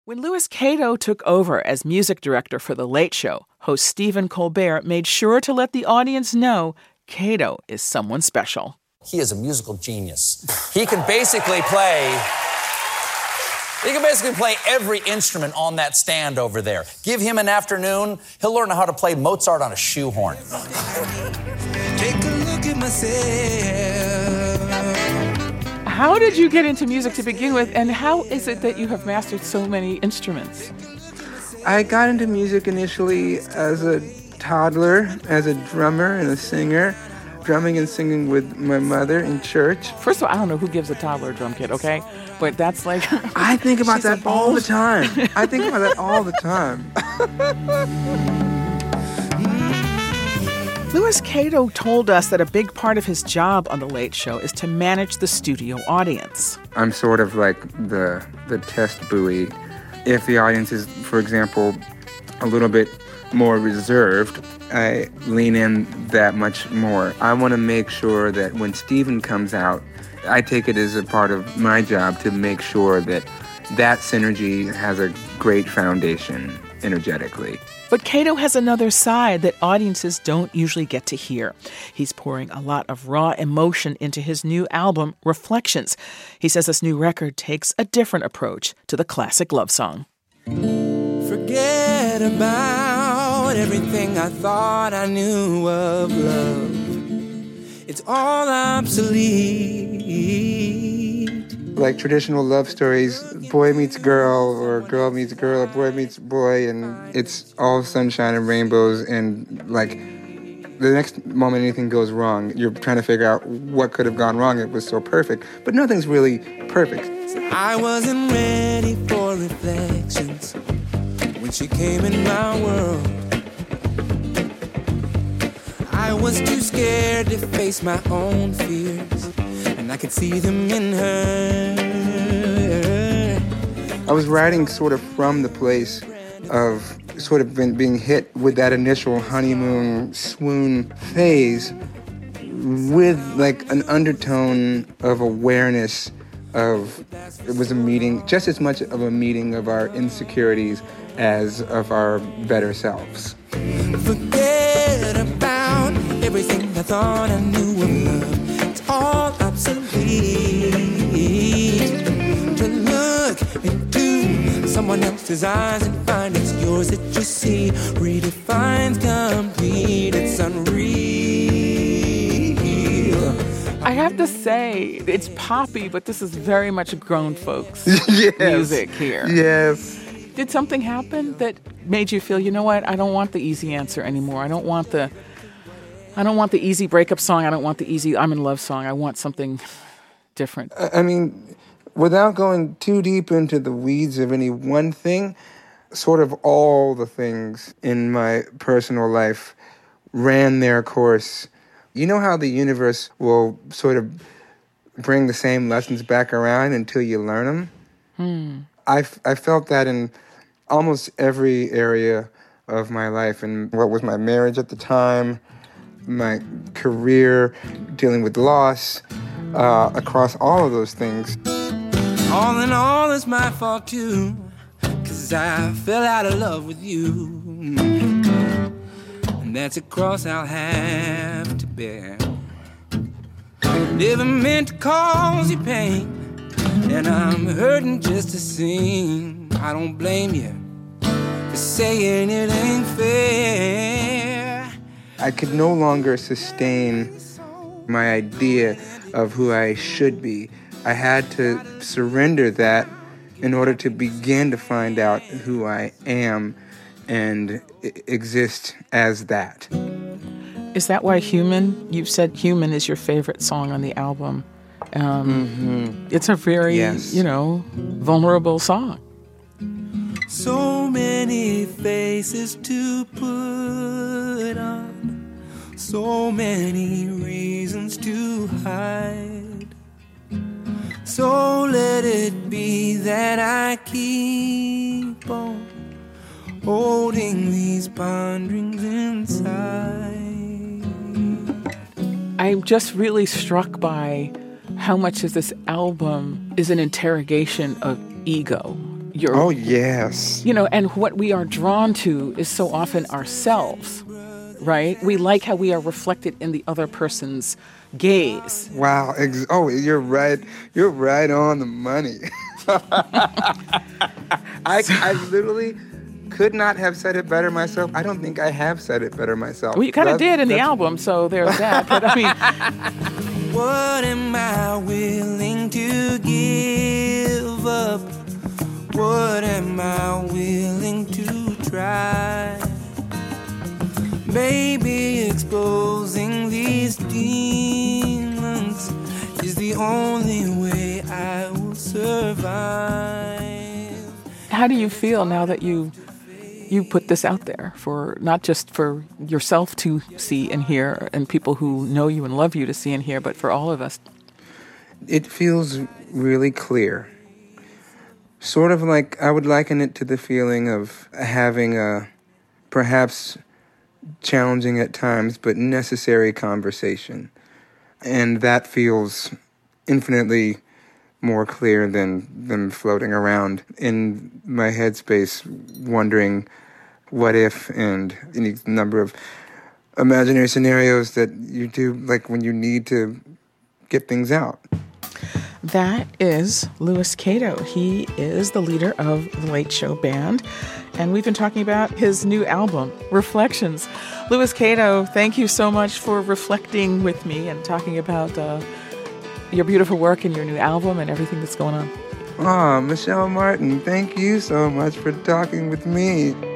When Louis Cato took over as music director for The Late Show, host Stephen Colbert made sure to let the audience know Cato is someone special. He is a musical genius. He can basically play every instrument on that stand over there. Give him an afternoon, he'll learn how to play Mozart on a shoehorn. Take a look at myself. How did you get into music to begin with, and how is it that you have mastered so many instruments? I got into music initially as a toddler, as a drummer and a singer, drumming and singing with my mother in church. First of all, I don't know who gives a toddler a drum kit, okay? But that's like... I think about that all the time. I think about that all the time. Louis Cato told us that a big part of his job on The Late Show is to manage the studio audience. I'm sort of like the test buoy. If the audience is, for example, a little bit more reserved, I lean in that much more. I want to make sure that when Stephen comes out, I take it as a part of my job to make sure that that synergy has a great foundation energetically. But Cato has another side that audiences don't usually get to hear. He's pouring a lot of raw emotion into his new album, Reflections. He says this new record takes a different approach to the classic love song. Forget about everything I thought I knew of love. It's all obsolete. Like traditional love stories, boy meets girl, or girl meets girl, or boy meets boy, and it's all sunshine and rainbows, and like the next moment anything goes wrong, you're trying to figure out what could have gone wrong. It was so perfect, but nothing's really perfect. I wasn't ready for reflections when she came in my world. I was too scared to face my own fears, and I could see them in her. I was writing sort of from the place of sort of being hit with that initial honeymoon swoon phase with like an undertone of awareness of, it was a meeting, just as much of a meeting of our insecurities as of our better selves. Forget about everything I thought I knew of love. It's all obsolete. To look into someone else's eyes and find it's yours that you see redefines complete. It's unreal. I have to say, it's poppy, but this is very much grown folks Yes. music here. Yes. Did something happen that made you feel, you know what, I don't want the easy answer anymore. I don't want the easy breakup song. I don't want the easy I'm in love song. I want something different. I mean, without going too deep into the weeds of any one thing, sort of all the things in my personal life ran their course. You know how the universe will sort of bring the same lessons back around until you learn them? I felt that in almost every area of my life, and what was my marriage at the time, my career, dealing with loss, across all of those things. All in all, it's my fault too, 'cause I fell out of love with you. And that's a cross I'll have to bear. Never meant to cause you pain, and I'm hurting just to sing. I don't blame you for saying it ain't fair. I could no longer sustain my idea of who I should be. I had to surrender that in order to begin to find out who I am and exist as that. Is that why Human, you've said Human is your favorite song on the album? It's a very, vulnerable song. So many faces to put on, so many reasons to hide. So let it be that I keep on holding these ponderings inside. I'm just really struck by how much of this album is an interrogation of ego. your... Oh, yes. And what we are drawn to is so often ourselves, right? We like how we are reflected in the other person's gaze. Wow. You're right. You're right on the money. I literally could not have said it better myself. I don't think I have said it better myself. Well, you kind of did in the album, so there's that. But I mean... What am I willing to give up? What am I willing to try? Maybe exposing these demons is the only way I will survive. How do you feel now that you put this out there, for not just for yourself to see and hear and people who know you and love you to see and hear, but for all of us? It feels really clear. Sort of like, I would liken it to the feeling of having a perhaps challenging at times but necessary conversation. And that feels infinitely more clear than floating around in my headspace wondering what if and any number of imaginary scenarios that you do, like when you need to get things out. That is Louis Cato. He is the leader of the Late Show Band, and we've been talking about his new album, Reflections. Louis Cato, thank you so much for reflecting with me and talking about your beautiful work and your new album and everything that's going on. Michelle Martin, thank you so much for talking with me.